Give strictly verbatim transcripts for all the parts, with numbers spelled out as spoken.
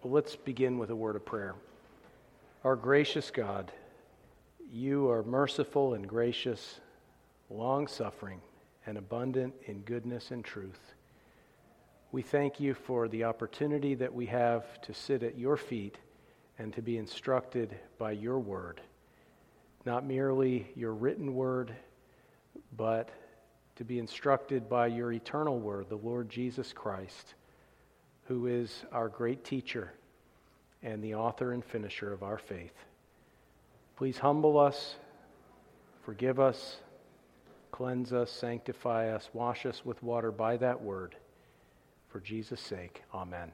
Well, let's begin with a word of prayer. Our gracious God, you are merciful and gracious, long-suffering, and abundant in goodness and truth. We thank you for the opportunity that we have to sit at your feet and to be instructed by your word. Not merely your written word, but to be instructed by your eternal word, the Lord Jesus Christ, who is our great teacher and the author and finisher of our faith. Please humble us, forgive us, cleanse us, sanctify us, wash us with water by that word. For Jesus' sake, amen.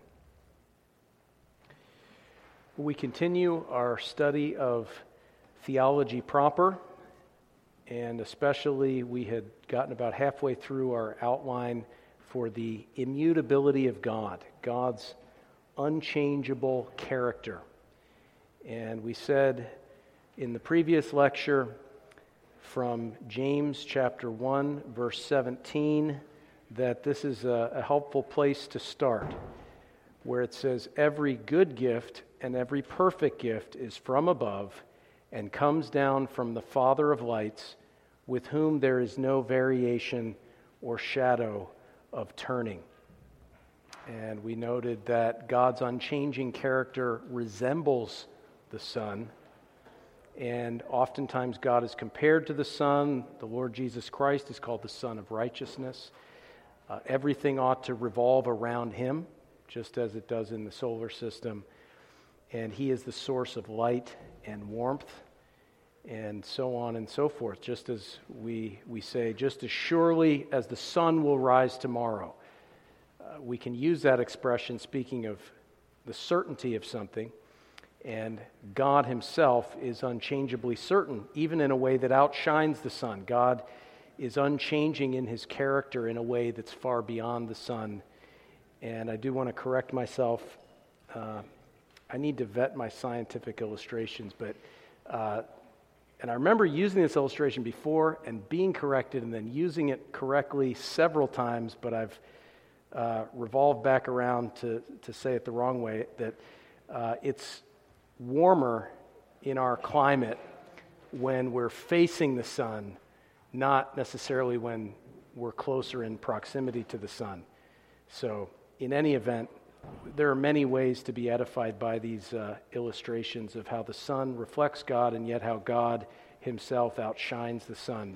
We continue our study of theology proper, and especially we had gotten about halfway through our outline for the immutability of God, God's unchangeable character. And we said in the previous lecture from James chapter one, verse seventeen, that this is a, a helpful place to start, where it says, "Every good gift and every perfect gift is from above and comes down from the Father of lights, with whom there is no variation or shadow of turning." And we noted that God's unchanging character resembles the sun, and oftentimes God is compared to the sun. The Lord Jesus Christ is called the Son of Righteousness. Uh, everything ought to revolve around him, just as it does in the solar system. And he is the source of light and warmth, and so on and so forth. Just as we, we say, just as surely as the sun will rise tomorrow. Uh, we can use that expression speaking of the certainty of something, and God himself is unchangeably certain, even in a way that outshines the sun. God is unchanging in his character in a way that's far beyond the sun. And I do want to correct myself. Uh, I need to vet my scientific illustrations, but uh, and I remember using this illustration before and being corrected and then using it correctly several times, but I've uh, revolved back around to, to say it the wrong way, that uh, it's warmer in our climate when we're facing the sun, not necessarily when we're closer in proximity to the sun. So in any event, there are many ways to be edified by these uh, illustrations of how the sun reflects God and yet how God himself outshines the sun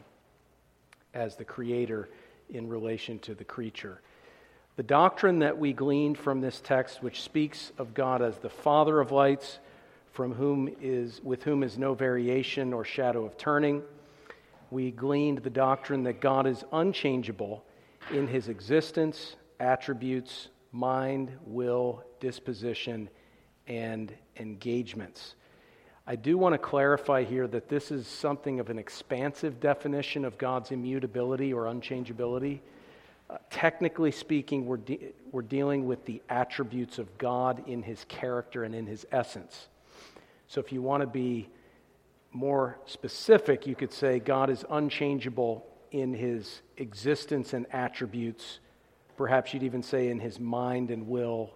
as the creator in relation to the creature. The doctrine that we gleaned from this text, which speaks of God as the Father of lights, from whom is with whom is no variation or shadow of turning, we gleaned the doctrine that God is unchangeable in his existence, attributes, mind, will, disposition, and engagements. I do want to clarify here that this is something of an expansive definition of God's immutability or unchangeability. Uh, technically speaking, we're, de- we're dealing with the attributes of God in his character and in his essence. So if you want to be more specific, you could say God is unchangeable in his existence and attributes. Perhaps you'd even say in his mind and will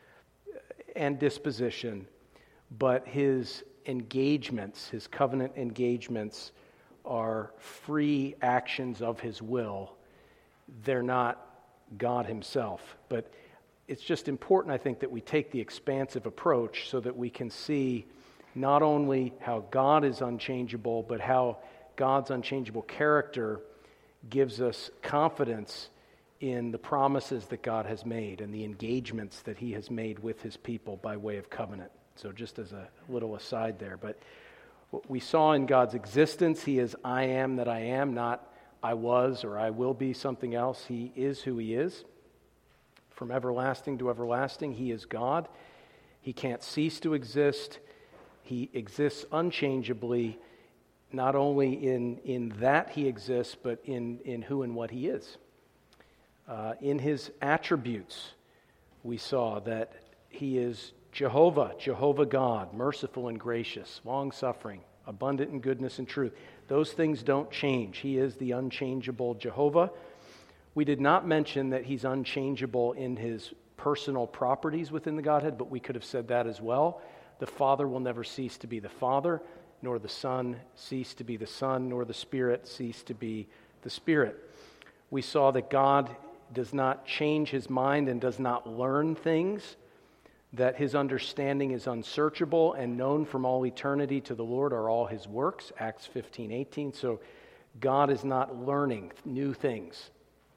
and disposition. But his engagements, his covenant engagements, are free actions of his will. They're not God himself. But it's just important, I think, that we take the expansive approach so that we can see not only how God is unchangeable, but how God's unchangeable character gives us confidence in the promises that God has made and the engagements that he has made with his people by way of covenant. So just as a little aside there. But what we saw in God's existence, he is I am that I am, not I was or I will be something else. He is who he is. From everlasting to everlasting, he is God. He can't cease to exist. He exists unchangeably, not only in, in that he exists, but in, in who and what he is. Uh, in his attributes, we saw that he is Jehovah, Jehovah God, merciful and gracious, long-suffering, abundant in goodness and truth. Those things don't change. He is the unchangeable Jehovah. We did not mention that he's unchangeable in his personal properties within the Godhead, but we could have said that as well. The Father will never cease to be the Father, nor the Son cease to be the Son, nor the Spirit cease to be the Spirit. We saw that God does not change his mind and does not learn things, that his understanding is unsearchable and known from all eternity to the Lord are all his works, Acts fifteen eighteen. So God is not learning new things.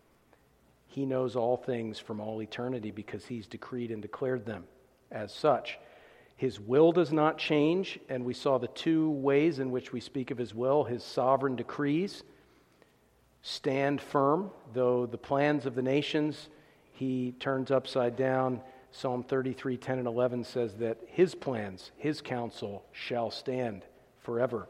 He knows all things from all eternity because he's decreed and declared them as such. His will does not change, and we saw the two ways in which we speak of his will. His sovereign decrees stand firm, though the plans of the nations he turns upside down. Psalm thirty-three, ten and eleven says that his plans, his counsel shall stand forever.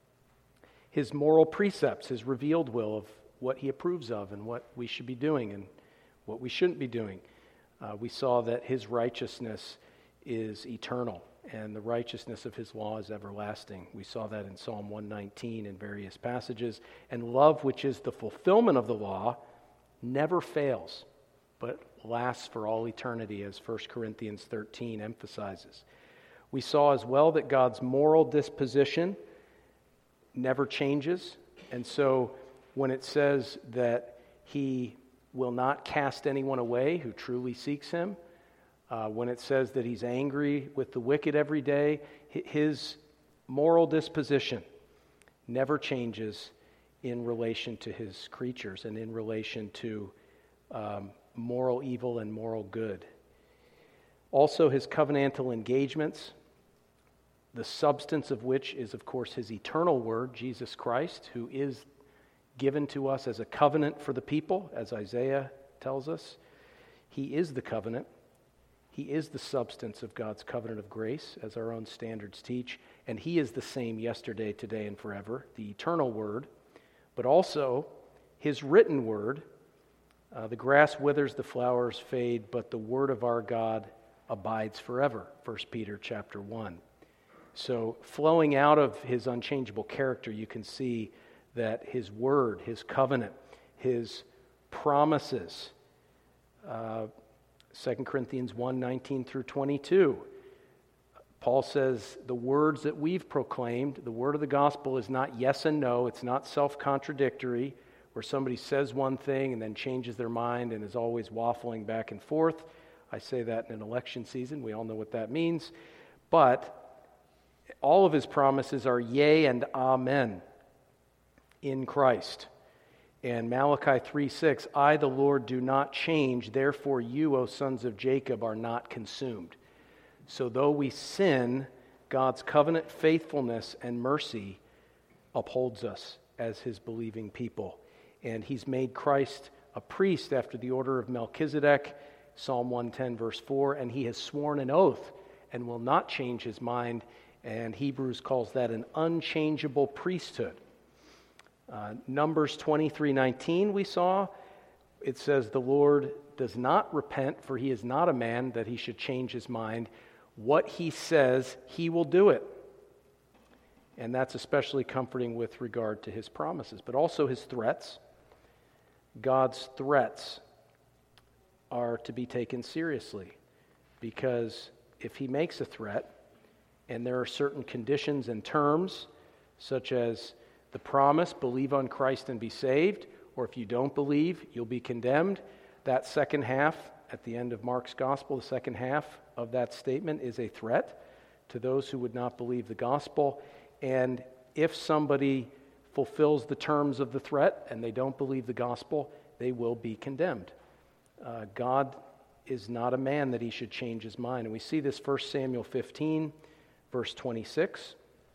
His moral precepts, his revealed will of what he approves of and what we should be doing and what we shouldn't be doing. Uh, we saw that his righteousness is eternal and the righteousness of his law is everlasting. We saw that in Psalm one nineteen in various passages. And love, which is the fulfillment of the law, never fails, but lasts for all eternity, as First Corinthians thirteen emphasizes. We saw as well that God's moral disposition never changes, and so when it says that he will not cast anyone away who truly seeks him, uh, when it says that he's angry with the wicked every day, his moral disposition never changes in relation to his creatures and in relation to um, moral evil and moral good. Also, his covenantal engagements, the substance of which is, of course, his eternal word, Jesus Christ, who is given to us as a covenant for the people, as Isaiah tells us. He is the covenant. He is the substance of God's covenant of grace, as our own standards teach, and he is the same yesterday, today, and forever, the eternal word, but also his written word. Uh, the grass withers, the flowers fade, but the word of our God abides forever, First Peter chapter one. So flowing out of his unchangeable character, you can see that his word, his covenant, his promises, uh, Second Corinthians one nineteen through twenty-two, Paul says the words that we've proclaimed, the word of the gospel is not yes and no, it's not self-contradictory, where somebody says one thing and then changes their mind and is always waffling back and forth. I say that in an election season. We all know what that means. But all of his promises are yea and amen in Christ. And Malachi three six, I, the Lord, do not change, therefore you, O sons of Jacob, are not consumed. So though we sin, God's covenant faithfulness and mercy upholds us as his believing people. And he's made Christ a priest after the order of Melchizedek, Psalm one ten, verse four, and he has sworn an oath and will not change his mind, and Hebrews calls that an unchangeable priesthood. Uh, Numbers twenty-three nineteen we saw, it says, the Lord does not repent, for he is not a man that he should change his mind. What he says, he will do it. And that's especially comforting with regard to his promises, but also his threats. God's threats are to be taken seriously, because if he makes a threat, and there are certain conditions and terms, such as the promise, believe on Christ and be saved, or if you don't believe, you'll be condemned. That second half, at the end of Mark's gospel, the second half of that statement is a threat to those who would not believe the gospel. And if somebody fulfills the terms of the threat and they don't believe the gospel, they will be condemned. Uh, God is not a man that he should change his mind. And we see this First Samuel fifteen, verse twenty-six.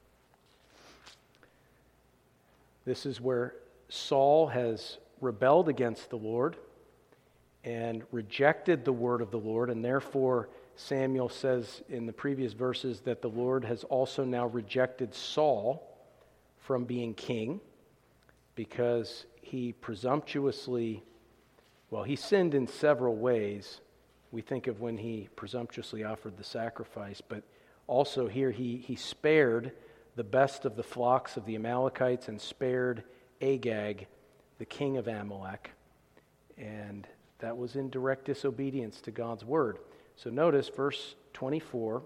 This is where Saul has rebelled against the Lord and rejected the word of the Lord, and therefore Samuel says in the previous verses that the Lord has also now rejected Saul from being king because he presumptuously, well, he sinned in several ways. We think of when he presumptuously offered the sacrifice, but also here he, he spared the best of the flocks of the Amalekites and spared Agag, the king of Amalek. And That was in direct disobedience to God's word. So notice verse twenty-four,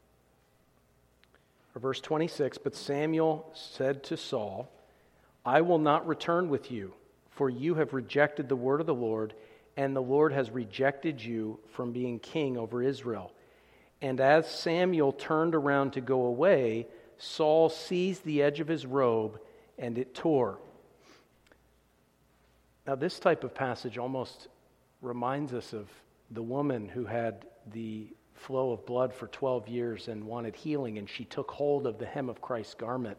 or verse twenty-six, but Samuel said to Saul, I will not return with you, for you have rejected the word of the Lord, and the Lord has rejected you from being king over Israel. And as Samuel turned around to go away, Saul seized the edge of his robe, and it tore. Now, this type of passage almost reminds us of the woman who had the flow of blood for twelve years and wanted healing, and she took hold of the hem of Christ's garment.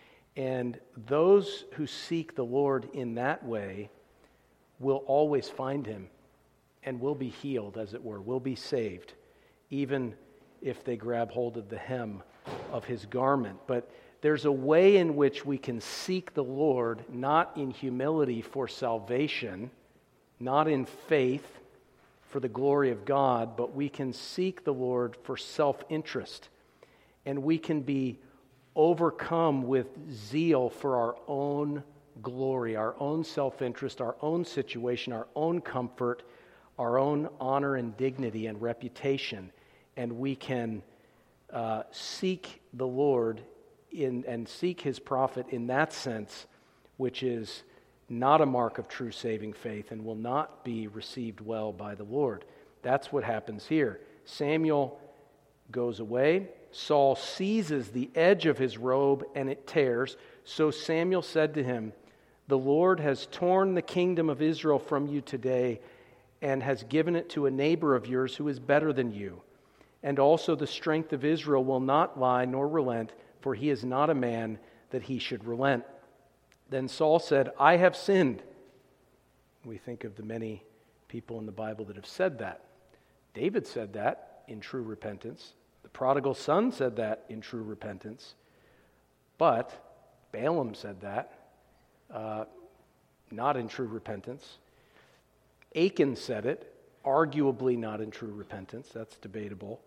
And those who seek the Lord in that way will always find him and will be healed, as it were, will be saved, even if they grab hold of the hem of his garment. But there's a way in which we can seek the Lord, not in humility for salvation, not in faith for the glory of God, but we can seek the Lord for self-interest. And we can be overcome with zeal for our own glory, our own self-interest, our own situation, our own comfort, our own honor and dignity and reputation. And we can uh, seek the Lord in and seek his prophet in that sense, which is not a mark of true saving faith and will not be received well by the Lord. That's what happens here. Samuel goes away. Saul seizes the edge of his robe and it tears. So Samuel said to him, the Lord has torn the kingdom of Israel from you today and has given it to a neighbor of yours who is better than you. And also the strength of Israel will not lie nor relent, for he is not a man that he should relent. Then Saul said, I have sinned. We think of the many people in the Bible that have said that. David said that in true repentance. The prodigal son said that in true repentance. But Balaam said that, uh, not in true repentance. Achan said it, arguably not in true repentance. That's debatable.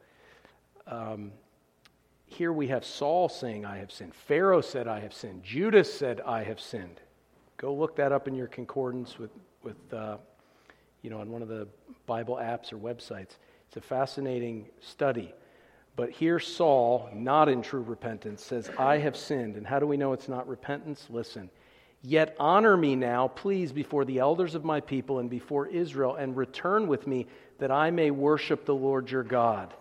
Um, here we have Saul saying, I have sinned. Pharaoh said, I have sinned. Judas said, I have sinned. Go look that up in your concordance with, with uh, you know, on one of the Bible apps or websites. It's a fascinating study. But here Saul, not in true repentance, says, I have sinned. And how do we know it's not repentance? Listen. Yet honor me now, please, before the elders of my people and before Israel, and return with me that I may worship the Lord your God.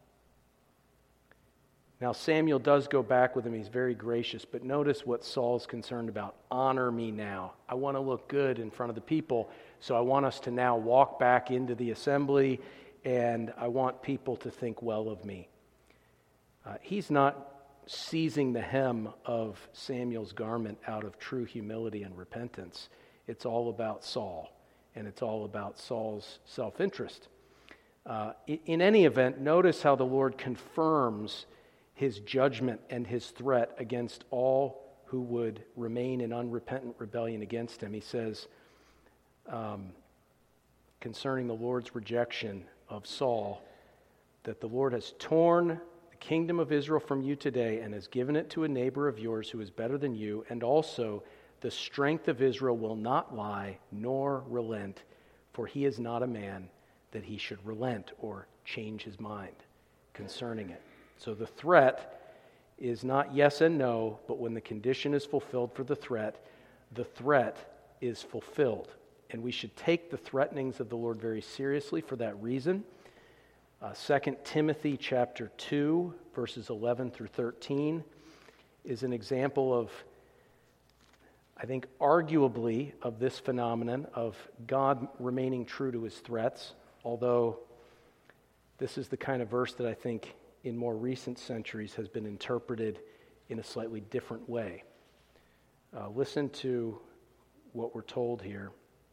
Now Samuel does go back with him. He's very gracious. But notice what Saul's concerned about. Honor me now. I want to look good in front of the people. So I want us to now walk back into the assembly, and I want people to think well of me. Uh, he's not seizing the hem of Samuel's garment out of true humility and repentance. It's all about Saul, and it's all about Saul's self-interest. Uh, in, in any event, notice how the Lord confirms his judgment and his threat against all who would remain in unrepentant rebellion against him. He says, um, concerning the Lord's rejection of Saul, that the Lord has torn kingdom of Israel from you today and has given it to a neighbor of yours who is better than you, and also the strength of Israel will not lie nor relent, for he is not a man that he should relent or change his mind concerning it. So the threat is not yes and no, but when the condition is fulfilled for the threat, the threat is fulfilled. And we should take the threatenings of the Lord very seriously for that reason. Uh, Second Timothy chapter two, verses eleven through thirteen, is an example of, I think, arguably of this phenomenon of God remaining true to his threats, although this is the kind of verse that I think in more recent centuries has been interpreted in a slightly different way. Uh, listen to what we're told here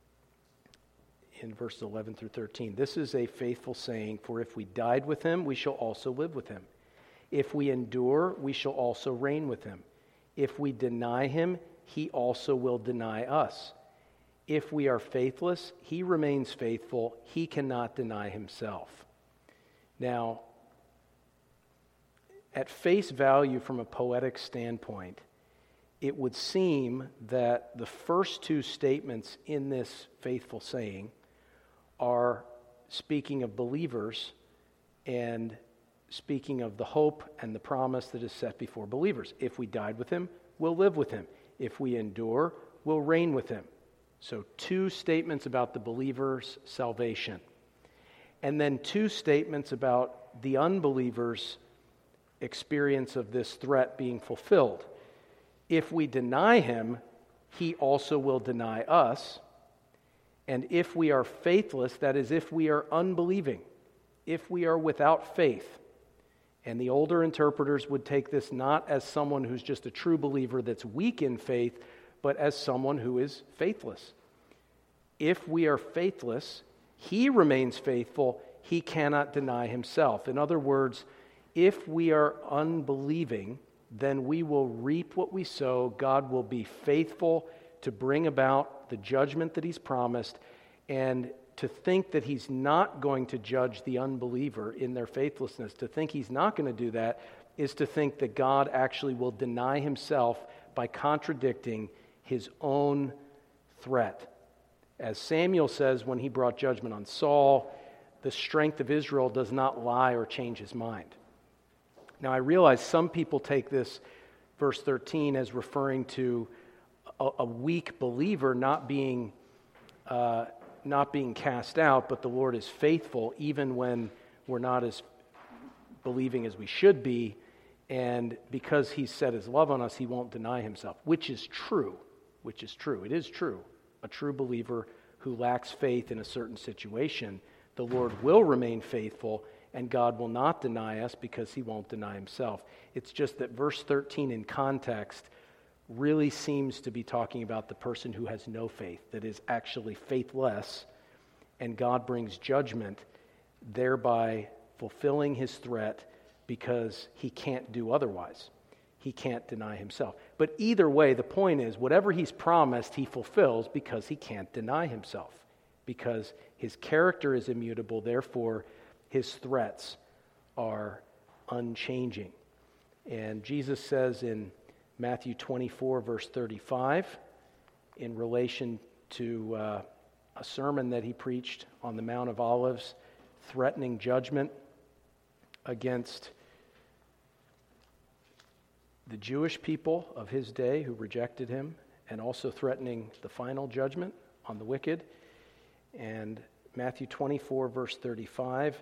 in verses eleven through thirteen. This is a faithful saying, for if we died with him, we shall also live with him. If we endure, we shall also reign with him. If we deny him, he also will deny us. If we are faithless, he remains faithful. He cannot deny himself. Now, at face value from a poetic standpoint, it would seem that the first two statements in this faithful saying are speaking of believers and speaking of the hope and the promise that is set before believers. If we died with him, we'll live with him. If we endure, we'll reign with him. So two statements about the believer's salvation. And then two statements about the unbeliever's experience of this threat being fulfilled. If we deny him, he also will deny us. And if we are faithless, that is, if we are unbelieving, if we are without faith, and the older interpreters would take this not as someone who's just a true believer that's weak in faith, but as someone who is faithless. If we are faithless, he remains faithful, he cannot deny himself. In other words, if we are unbelieving, then we will reap what we sow. God will be faithful to bring about the judgment that he's promised, and to think that he's not going to judge the unbeliever in their faithlessness, to think he's not going to do that, is to think that God actually will deny himself by contradicting his own threat. As Samuel says when he brought judgment on Saul, the strength of Israel does not lie or change his mind. Now, I realize some people take this verse thirteen as referring to a, a weak believer not being uh, not being cast out, but the Lord is faithful even when we're not as believing as we should be, and because he's set his love on us, he won't deny himself, which is true, which is true. It is true. A true believer who lacks faith in a certain situation, the Lord will remain faithful, and God will not deny us because he won't deny himself. It's just that verse thirteen in context really seems to be talking about the person who has no faith, that is actually faithless, and God brings judgment, thereby fulfilling his threat because he can't do otherwise. He can't deny himself. But either way, the point is, whatever he's promised, he fulfills because he can't deny himself, because his character is immutable, therefore his threats are unchanging. And Jesus says in Matthew twenty-four, verse thirty-five, in relation to uh, a sermon that he preached on the Mount of Olives, threatening judgment against the Jewish people of his day who rejected him, and also threatening the final judgment on the wicked. And Matthew twenty-four, verse thirty-five,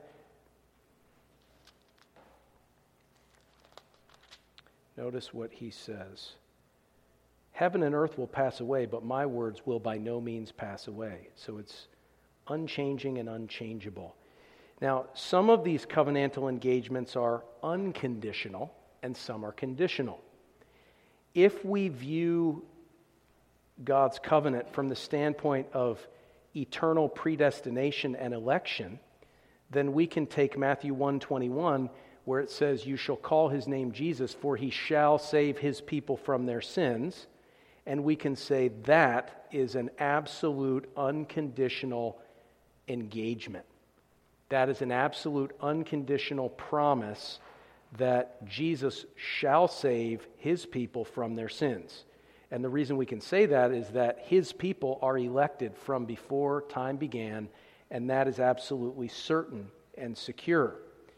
notice what he says. Heaven and earth will pass away, but my words will by no means pass away. So it's unchanging and unchangeable. Now, some of these covenantal engagements are unconditional, and some are conditional. If we view God's covenant from the standpoint of eternal predestination and election, then we can take Matthew one twenty-one, where it says, "You shall call his name Jesus, for he shall save his people from their sins." And we can say that is an absolute unconditional engagement. That is an absolute unconditional promise that Jesus shall save his people from their sins. And the reason we can say that is that his people are elected from before time began, and that is absolutely certain and secure.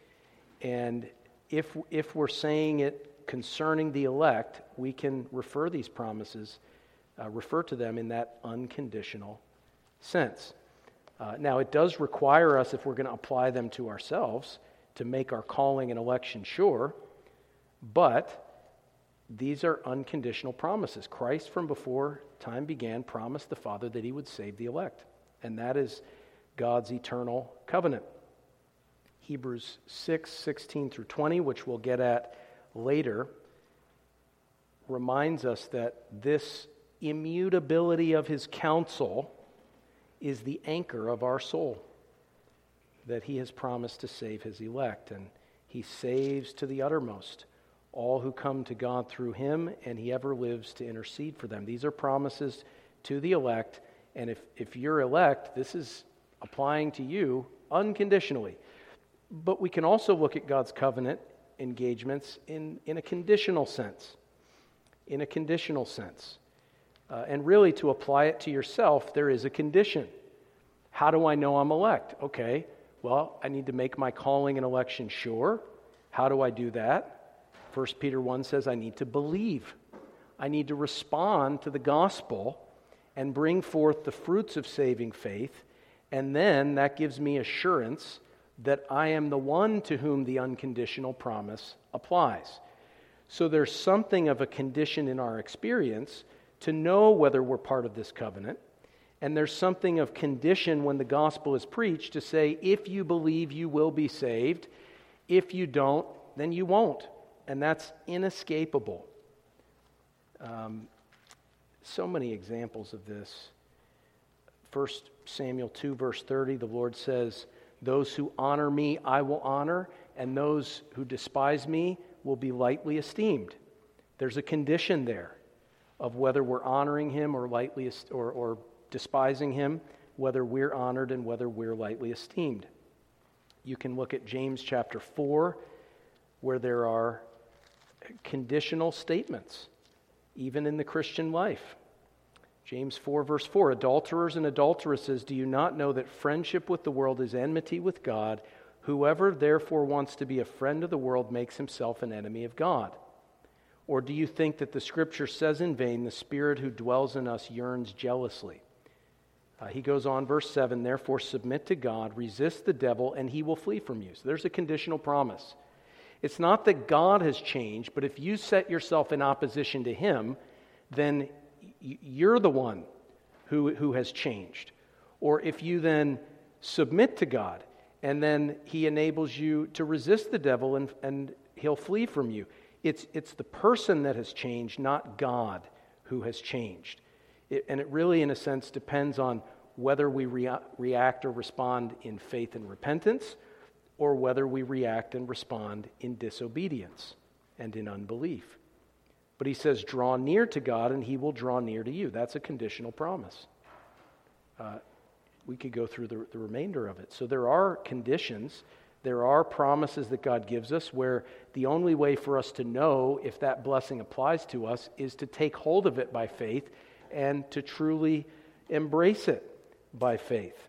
And if if we're saying it concerning the elect, we can refer these promises, uh, refer to them in that unconditional sense. Uh, now, it does require us, if we're going to apply them to ourselves, to make our calling and election sure, but these are unconditional promises. Christ, from before time began, promised the Father that he would save the elect, and that is God's eternal covenant. Hebrews six, sixteen through twenty, which we'll get at later, reminds us that this immutability of his counsel is the anchor of our soul, that he has promised to save his elect, and he saves to the uttermost all who come to God through him, and he ever lives to intercede for them. These are promises to the elect, and if, if you're elect, this is applying to you unconditionally. But we can also look at God's covenant engagements in, in a conditional sense. In a conditional sense. Uh, and really, to apply it to yourself, there is a condition. How do I know I'm elect? Okay, well, I need to make my calling and election sure. How do I do that? First Peter one says I need to believe. I need to respond to the gospel and bring forth the fruits of saving faith, and then that gives me assurance that I am the one to whom the unconditional promise applies. So there's something of a condition in our experience to know whether we're part of this covenant, and there's something of condition when the gospel is preached to say, if you believe, you will be saved. If you don't, then you won't. And that's inescapable. Um, so many examples of this. First Samuel two, verse thirty, the Lord says, those who honor me, I will honor, and those who despise me will be lightly esteemed. There's a condition there of whether we're honoring him or lightly or, or despising him, whether we're honored and whether we're lightly esteemed. You can look at James chapter four, where there are conditional statements, even in the Christian life. James four, verse four, adulterers and adulteresses, do you not know that friendship with the world is enmity with God? Whoever therefore wants to be a friend of the world makes himself an enemy of God. Or do you think that the Scripture says in vain, the Spirit who dwells in us yearns jealously? Uh, he goes on, verse seven, therefore submit to God, resist the devil, and he will flee from you. So there's a conditional promise. It's not that God has changed, but if you set yourself in opposition to him, then you're the one who, who has changed. Or if you then submit to God, and then he enables you to resist the devil and, and he'll flee from you. It's, it's the person that has changed, not God who has changed. It, and it really, in a sense, depends on whether we rea- react or respond in faith and repentance, or whether we react and respond in disobedience and in unbelief. But he says, draw near to God and he will draw near to you. That's a conditional promise. Uh, we could go through the, the remainder of it. So there are conditions, there are promises that God gives us where the only way for us to know if that blessing applies to us is to take hold of it by faith and to truly embrace it by faith.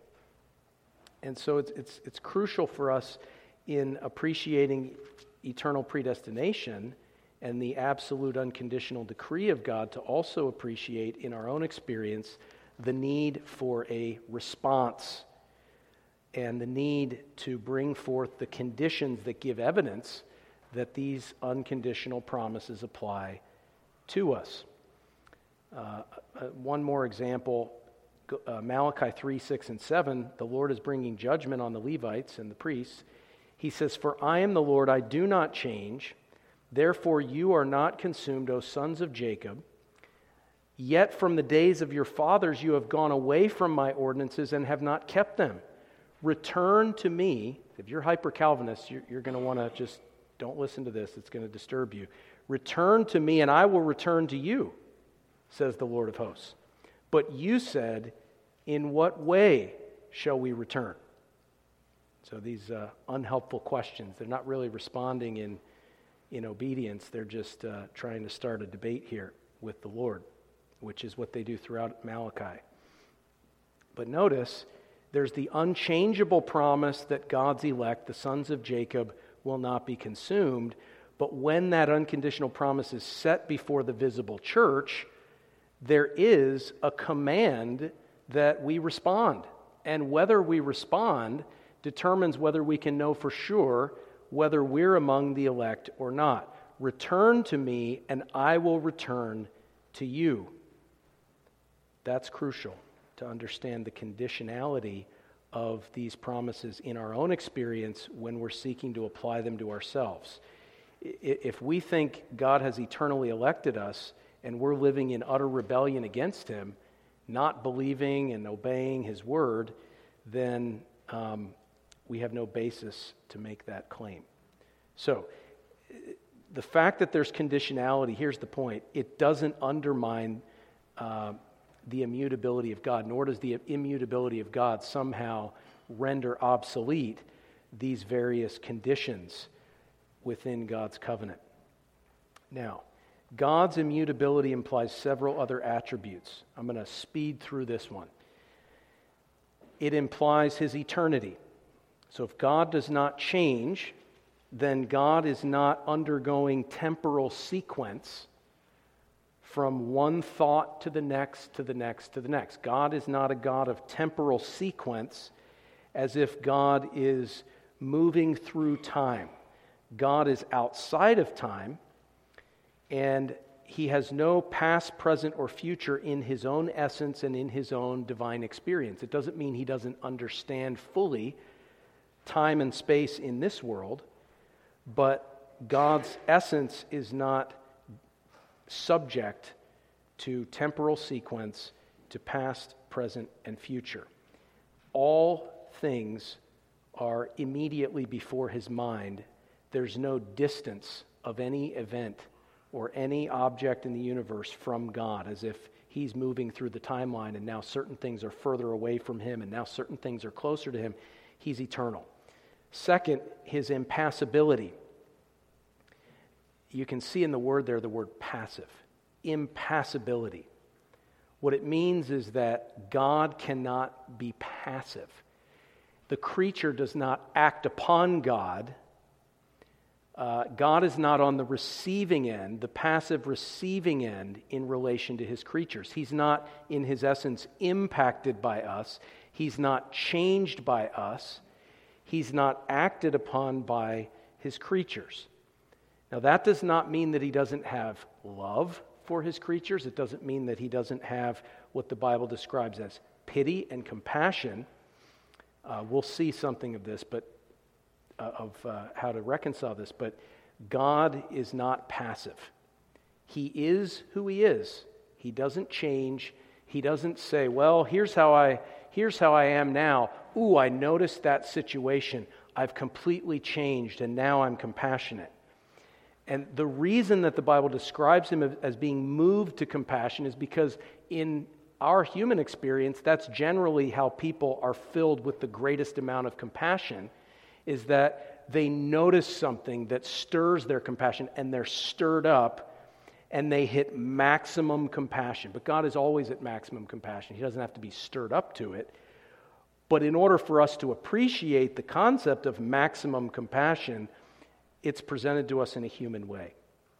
And so it's it's it's crucial for us in appreciating eternal predestination and the absolute unconditional decree of God to also appreciate in our own experience the need for a response and the need to bring forth the conditions that give evidence that these unconditional promises apply to us. Uh, uh, one more example, uh, Malachi three, six, and seven, the Lord is bringing judgment on the Levites and the priests. He says, for I am the Lord, I do not change. Therefore you are not consumed, O sons of Jacob. Yet from the days of your fathers you have gone away from my ordinances and have not kept them. Return to me. If you're hyper-Calvinist, you're, you're going to want to just, don't listen to this. It's going to disturb you. Return to me and I will return to you, says the Lord of hosts. But you said, in what way shall we return? So these uh, unhelpful questions, they're not really responding in in obedience, they're just uh, trying to start a debate here with the Lord, which is what they do throughout Malachi. But notice, there's the unchangeable promise that God's elect, the sons of Jacob, will not be consumed. But when that unconditional promise is set before the visible church, there is a command that we respond. And whether we respond determines whether we can know for sure whether we're among the elect or not. Return to me, and I will return to you. That's crucial to understand the conditionality of these promises in our own experience when we're seeking to apply them to ourselves. If we think God has eternally elected us and we're living in utter rebellion against him, not believing and obeying his word, then um, we have no basis to make that claim. So, the fact that there's conditionality, here's the point, it doesn't undermine uh, the immutability of God, nor does the immutability of God somehow render obsolete these various conditions within God's covenant. Now, God's immutability implies several other attributes. I'm going to speed through this one. it implies his eternity. So if God does not change, then God is not undergoing temporal sequence from one thought to the next, to the next, to the next. God is not a God of temporal sequence, as if God is moving through time. God is outside of time, and he has no past, present, or future in his own essence and in his own divine experience. It doesn't mean he doesn't understand fully time and space in this world, but God's essence is not subject to temporal sequence, to past, present, and future. All things are immediately before his mind. There's no distance of any event or any object in the universe from God, as if he's moving through the timeline and now certain things are further away from him and now certain things are closer to him. He's eternal. Second, his impassibility. You can see in the word there the word passive. Impassibility. What it means is that God cannot be passive. The creature does not act upon God. Uh, God is not on the receiving end, the passive receiving end in relation to his creatures. He's not, in his essence, impacted by us. He's not changed by us. He's not acted upon by his creatures. Now, that does not mean that he doesn't have love for his creatures. It doesn't mean that he doesn't have what the Bible describes as pity and compassion. Uh, we'll see something of this, but uh, of uh, how to reconcile this. But God is not passive. He is who he is. He doesn't change. He doesn't say, well, here's how I here's how I am now. Ooh, I noticed that situation. I've completely changed, and now I'm compassionate. And the reason that the Bible describes him as being moved to compassion is because in our human experience, that's generally how people are filled with the greatest amount of compassion, is that they notice something that stirs their compassion and they're stirred up and they hit maximum compassion. But God is always at maximum compassion. He doesn't have to be stirred up to it. But in order for us to appreciate the concept of maximum compassion, it's presented to us in a human way.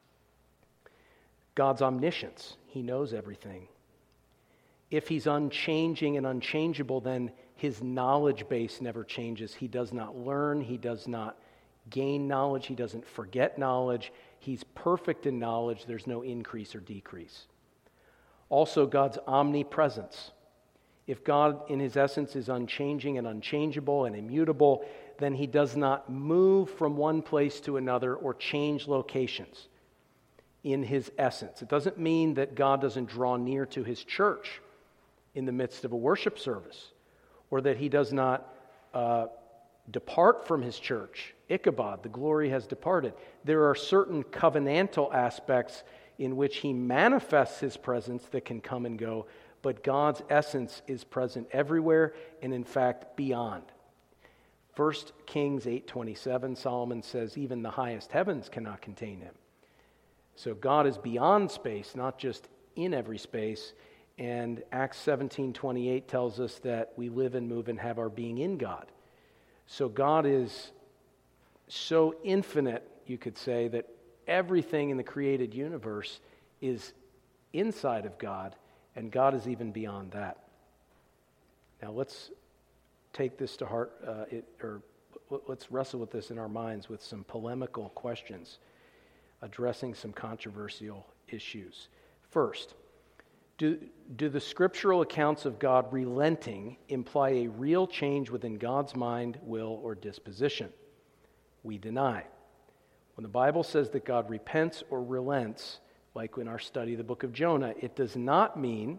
God's omniscience. He knows everything. If he's unchanging and unchangeable, then his knowledge base never changes. He does not learn. He does not gain knowledge. He doesn't forget knowledge. He's perfect in knowledge. There's no increase or decrease. Also, God's omnipresence. If God, in his essence, is unchanging and unchangeable and immutable, then he does not move from one place to another or change locations in his essence. It doesn't mean that God doesn't draw near to his church in the midst of a worship service, or that he does not uh, depart from his church. Ichabod, the glory has departed. There are certain covenantal aspects in which he manifests his presence that can come and go, but God's essence is present everywhere and, in fact, beyond. First Kings eight twenty-seven, Solomon says, even the highest heavens cannot contain him. So God is beyond space, not just in every space. And Acts seventeen twenty-eight tells us that we live and move and have our being in God. So God is so infinite, you could say, that everything in the created universe is inside of God, and God is even beyond that. Now let's take this to heart, uh, it, or let's wrestle with this in our minds with some polemical questions, addressing some controversial issues. First, do, do the scriptural accounts of God relenting imply a real change within God's mind, will, or disposition? We deny. When the Bible says that God repents or relents, like in our study of the book of Jonah, it does not mean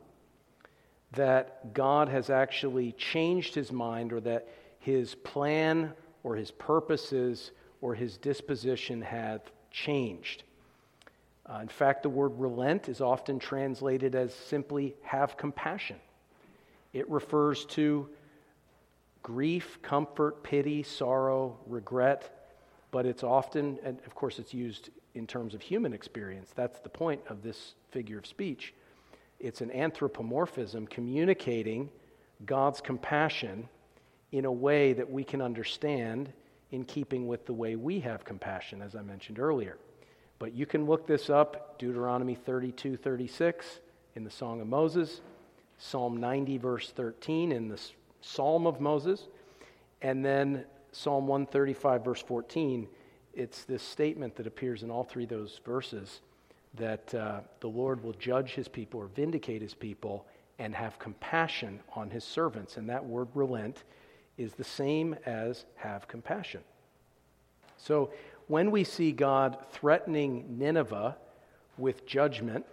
that God has actually changed his mind or that his plan or his purposes or his disposition have changed. Uh, in fact, the word relent is often translated as simply have compassion. It refers to grief, comfort, pity, sorrow, regret, but it's often, and of course it's used in terms of human experience. That's the point of this figure of speech. It's an anthropomorphism communicating God's compassion in a way that we can understand in keeping with the way we have compassion, as I mentioned earlier. But you can look this up, Deuteronomy thirty-two, thirty-six in the Song of Moses, Psalm ninety, verse thirteen in the Psalm of Moses, and then Psalm one thirty-five, verse fourteen. It's this statement that appears in all three of those verses that uh, the Lord will judge his people or vindicate his people and have compassion on his servants. And that word relent is the same as have compassion. So when we see God threatening Nineveh with judgment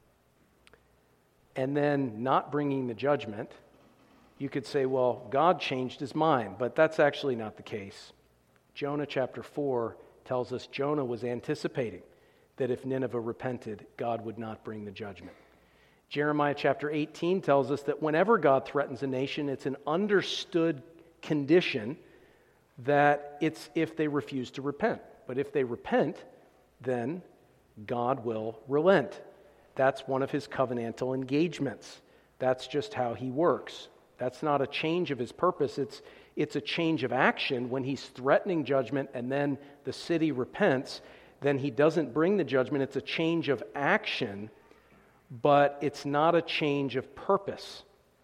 and then not bringing the judgment, you could say, well, God changed his mind, but that's actually not the case. Jonah chapter four tells us Jonah was anticipating that if Nineveh repented, God would not bring the judgment. Jeremiah chapter eighteen tells us that whenever God threatens a nation, it's an understood condition that it's if they refuse to repent. But if they repent, then God will relent. That's one of his covenantal engagements. That's just how he works. That's not a change of his purpose. It's, it's a change of action. When he's threatening judgment and then the city repents, then he doesn't bring the judgment. It's a change of action, but it's not a change of purpose.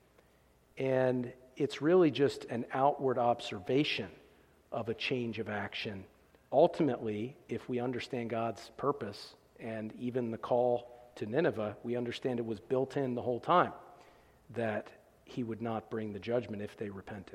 And it's really just an outward observation of a change of action. Ultimately, if we understand God's purpose and even the call to Nineveh, we understand it was built in the whole time that he would not bring the judgment if they repented.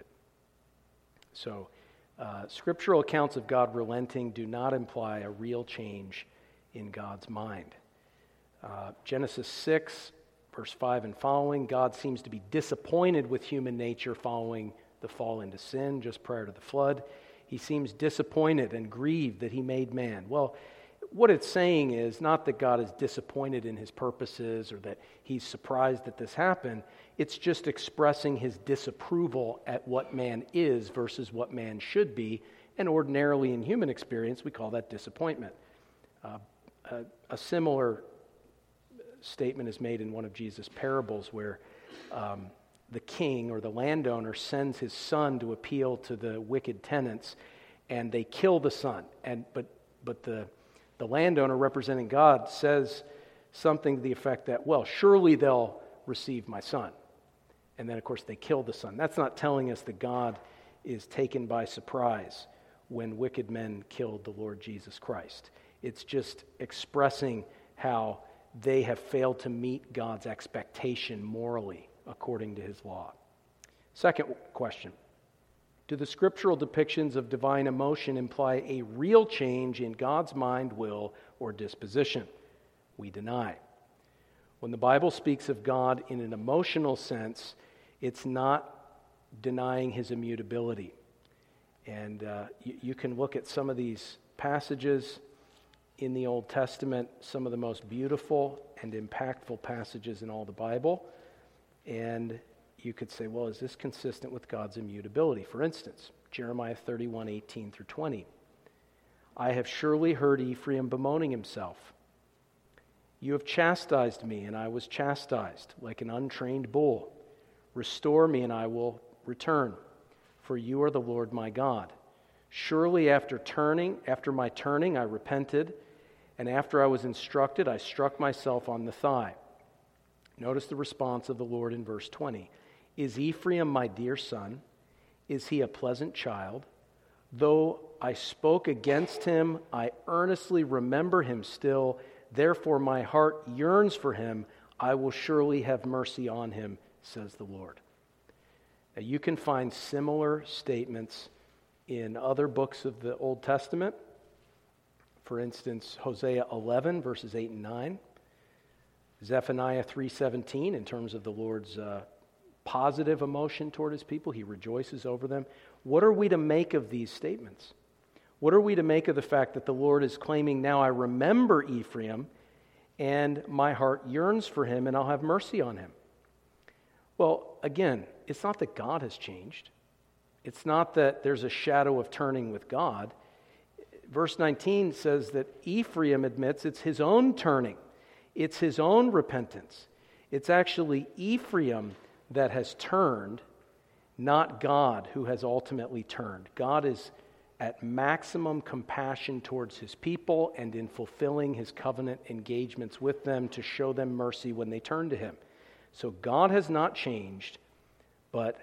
So, uh, scriptural accounts of God relenting do not imply a real change in God's mind. Uh, Genesis six, verse five and following, God seems to be disappointed with human nature following the fall into sin just prior to the flood. He seems disappointed and grieved that he made man. Well, what it's saying is not that God is disappointed in his purposes or that he's surprised that this happened. It's just expressing his disapproval at what man is versus what man should be. And ordinarily in human experience, we call that disappointment. Uh, a, a similar statement is made in one of Jesus' parables where um, the king or the landowner sends his son to appeal to the wicked tenants, and they kill the son. And but but the the landowner representing God says something to the effect that, well, surely they'll receive my son. And then, of course, they kill the son. That's not telling us that God is taken by surprise when wicked men killed the Lord Jesus Christ. It's just expressing how they have failed to meet God's expectation morally according to his law. Second question, do the scriptural depictions of divine emotion imply a real change in God's mind, will, or disposition? We deny. When the Bible speaks of God in an emotional sense, it's not denying his immutability. And uh, you, you can look at some of these passages in the Old Testament, some of the most beautiful and impactful passages in all the Bible, and you could say, well, is this consistent with God's immutability? For instance, Jeremiah thirty-one, eighteen through twenty. I have surely heard Ephraim bemoaning himself. You have chastised me, and I was chastised, like an untrained bull. Restore me, and I will return, for you are the Lord my God. Surely after turning, after my turning, I repented, and after I was instructed, I struck myself on the thigh. Notice the response of the Lord in verse twenty. Is Ephraim my dear son? Is he a pleasant child? Though I spoke against him, I earnestly remember him still. Therefore my heart yearns for him. I will surely have mercy on him, says the Lord. Now, you can find similar statements in other books of the Old Testament. For instance, Hosea eleven, verses eight and nine. Zephaniah three seventeen, in terms of the Lord's uh, positive emotion toward his people. He rejoices over them. What are we to make of these statements? What are we to make of the fact that the Lord is claiming, now I remember Ephraim, and my heart yearns for him, and I'll have mercy on him? Well, again, it's not that God has changed. It's not that there's a shadow of turning with God. Verse nineteen says that Ephraim admits it's his own turning. It's his own repentance. It's actually Ephraim that has turned not God who has ultimately turned. God is at maximum compassion towards his people and in fulfilling his covenant engagements with them to show them mercy when they turn to him. So God has not changed, but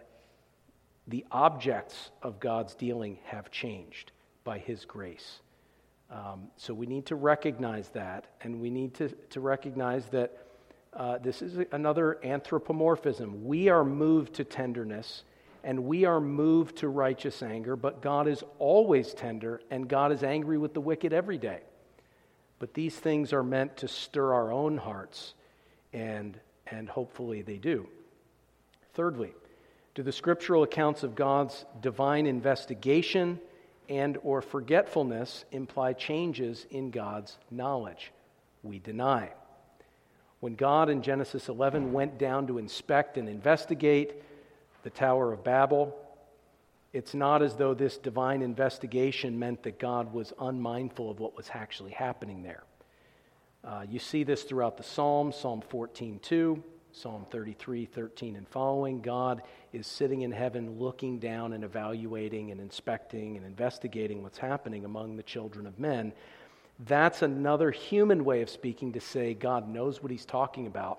the objects of God's dealing have changed by his grace. Um, so we need to recognize that, and we need to, to recognize that uh, this is another anthropomorphism. We are moved to tenderness, and we are moved to righteous anger, but God is always tender, and God is angry with the wicked every day. But these things are meant to stir our own hearts, and, and hopefully they do. Thirdly, do the scriptural accounts of God's divine investigation and or forgetfulness imply changes in God's knowledge? We deny. When God in Genesis eleven went down to inspect and investigate the Tower of Babel, it's not as though this divine investigation meant that God was unmindful of what was actually happening there. Uh, you see this throughout the Psalms, Psalm fourteen two, Psalm thirty-three thirteen and following. God is sitting in heaven looking down and evaluating and inspecting and investigating what's happening among the children of men. That's another human way of speaking to say God knows what he's talking about.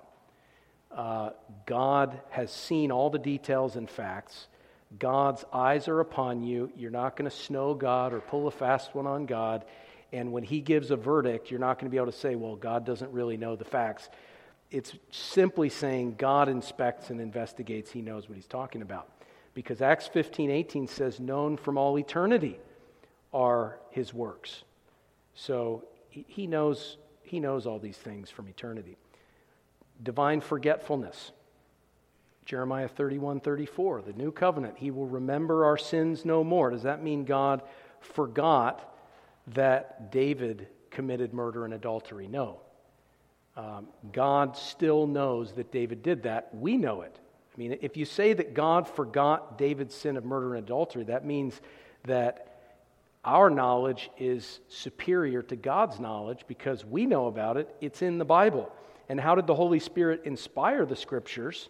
Uh, God has seen all the details and facts. God's eyes are upon you. You're not going to snow God or pull a fast one on God. And when he gives a verdict, you're not going to be able to say, well, God doesn't really know the facts. It's simply saying God inspects and investigates. He knows what he's talking about. Because Acts fifteen eighteen says, known from all eternity are his works. So he knows, he knows all these things from eternity. Divine forgetfulness. Jeremiah thirty-one thirty-four, the new covenant. He will remember our sins no more. Does that mean God forgot that David committed murder and adultery? No. Um, God still knows that David did that. We know it. I mean, if you say that God forgot David's sin of murder and adultery, that means that our knowledge is superior to God's knowledge because we know about it. It's in the Bible. And how did the Holy Spirit inspire the Scriptures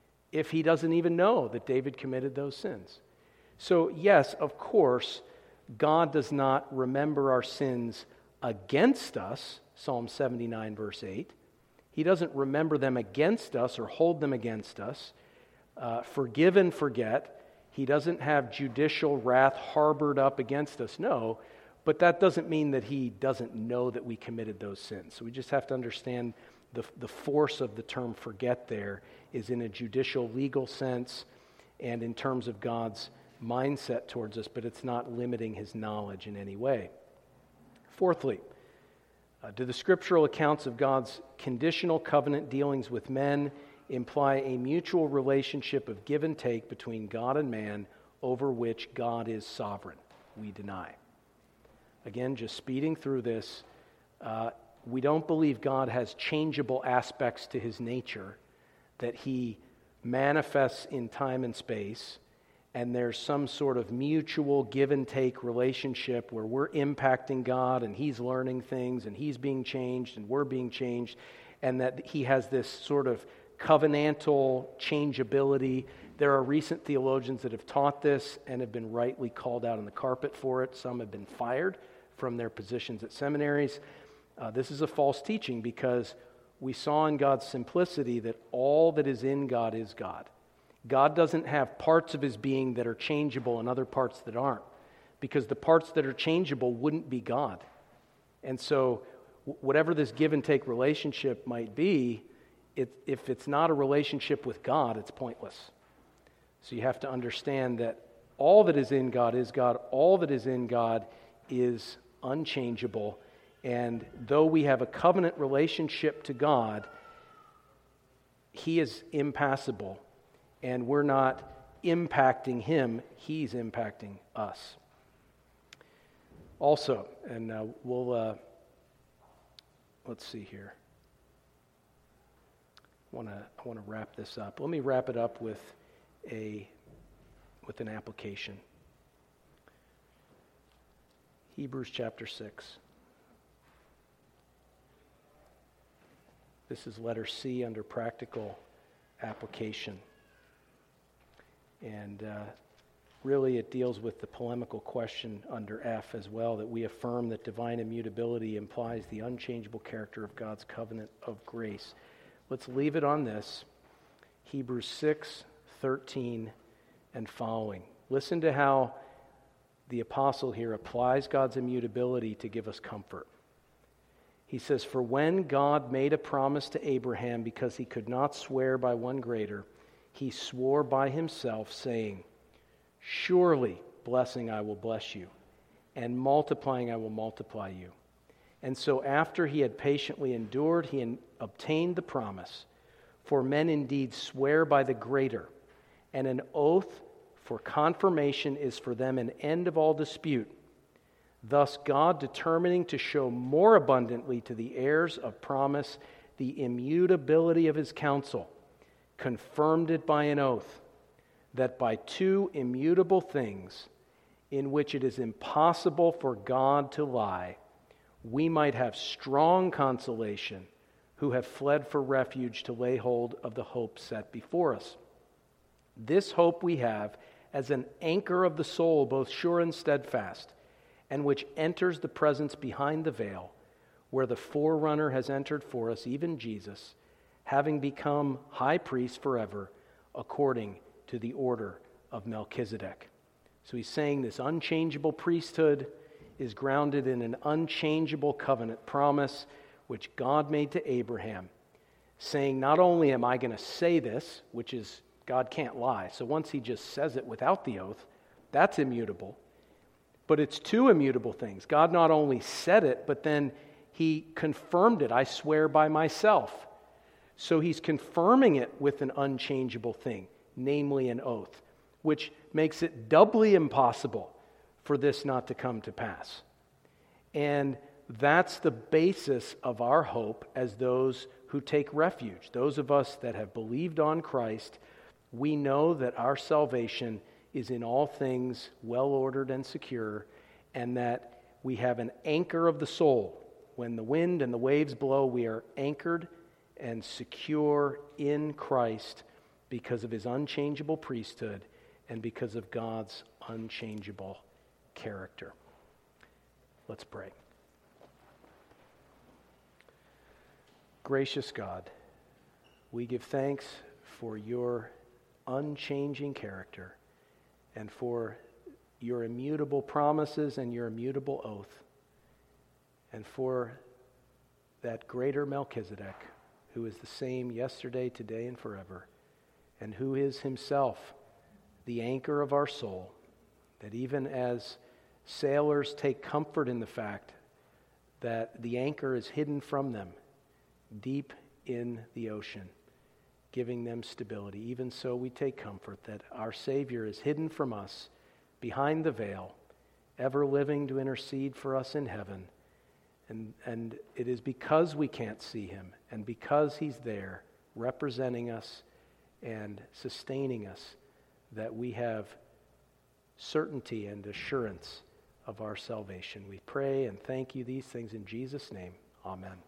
if he doesn't even know that David committed those sins? So, yes, of course, God does not remember our sins against us, Psalm seventy-nine, verse eight. He doesn't remember them against us or hold them against us. Uh, forgive and forget. He doesn't have judicial wrath harbored up against us, no. But that doesn't mean that he doesn't know that we committed those sins. So we just have to understand the, the force of the term forget there is in a judicial, legal sense and in terms of God's mindset towards us, but it's not limiting his knowledge in any way. Fourthly, uh, do the scriptural accounts of God's conditional covenant dealings with men imply a mutual relationship of give and take between God and man over which God is sovereign? We deny. Again, just speeding through this, uh, we don't believe God has changeable aspects to his nature, that he manifests in time and space, and there's some sort of mutual give and take relationship where we're impacting God and he's learning things and he's being changed and we're being changed, and that he has this sort of covenantal changeability. There are recent theologians that have taught this and have been rightly called out on the carpet for it. Some have been fired from their positions at seminaries. Uh, this is a false teaching because we saw in God's simplicity that all that is in God is God. God doesn't have parts of his being that are changeable and other parts that aren't, because the parts that are changeable wouldn't be God. And so whatever this give and take relationship might be, It, if it's not a relationship with God, it's pointless. So you have to understand that all that is in God is God. All that is in God is unchangeable. And though we have a covenant relationship to God, he is impassible. And we're not impacting him. He's impacting us. Also, and uh, we'll, uh, let's see here. I want to I want to wrap this up. Let me wrap it up with a with an application. Hebrews chapter six. This is letter C under practical application. And uh, really it deals with the polemical question under F as well, that we affirm that divine immutability implies the unchangeable character of God's covenant of grace. Let's leave it on this. Hebrews six, thirteen and following. Listen to how the apostle here applies God's immutability to give us comfort. He says, "For when God made a promise to Abraham because he could not swear by one greater, he swore by himself, saying, 'Surely blessing I will bless you, and multiplying I will multiply you.' And so after he had patiently endured, he in- obtained the promise. For men indeed swear by the greater, and an oath for confirmation is for them an end of all dispute. Thus God, determining to show more abundantly to the heirs of promise the immutability of his counsel, confirmed it by an oath, that by two immutable things, in which it is impossible for God to lie, we might have strong consolation, who have fled for refuge to lay hold of the hope set before us. This hope we have as an anchor of the soul, both sure and steadfast, and which enters the presence behind the veil, where the forerunner has entered for us, even Jesus, having become high priest forever, according to the order of Melchizedek." So he's saying this unchangeable priesthood is grounded in an unchangeable covenant promise which God made to Abraham, saying, not only am I going to say this, which is God can't lie, so once he just says it without the oath, that's immutable. But it's two immutable things. God not only said it, but then he confirmed it. I swear by myself. So he's confirming it with an unchangeable thing, namely an oath, which makes it doubly impossible for this not to come to pass. And that's the basis of our hope as those who take refuge. Those of us that have believed on Christ, we know that our salvation is in all things well-ordered and secure, and that we have an anchor of the soul. When the wind and the waves blow, we are anchored and secure in Christ because of his unchangeable priesthood and because of God's unchangeable character. Let's pray. Gracious God, we give thanks for your unchanging character and for your immutable promises and your immutable oath, and for that greater Melchizedek, who is the same yesterday, today, and forever, and who is himself the anchor of our soul, that even as sailors take comfort in the fact that the anchor is hidden from them deep in the ocean, giving them stability, even so we take comfort that our Savior is hidden from us behind the veil, ever living to intercede for us in heaven. And, and it is because we can't see him and because he's there representing us and sustaining us that we have certainty and assurance of our salvation. We pray and thank you these things in Jesus' name. Amen.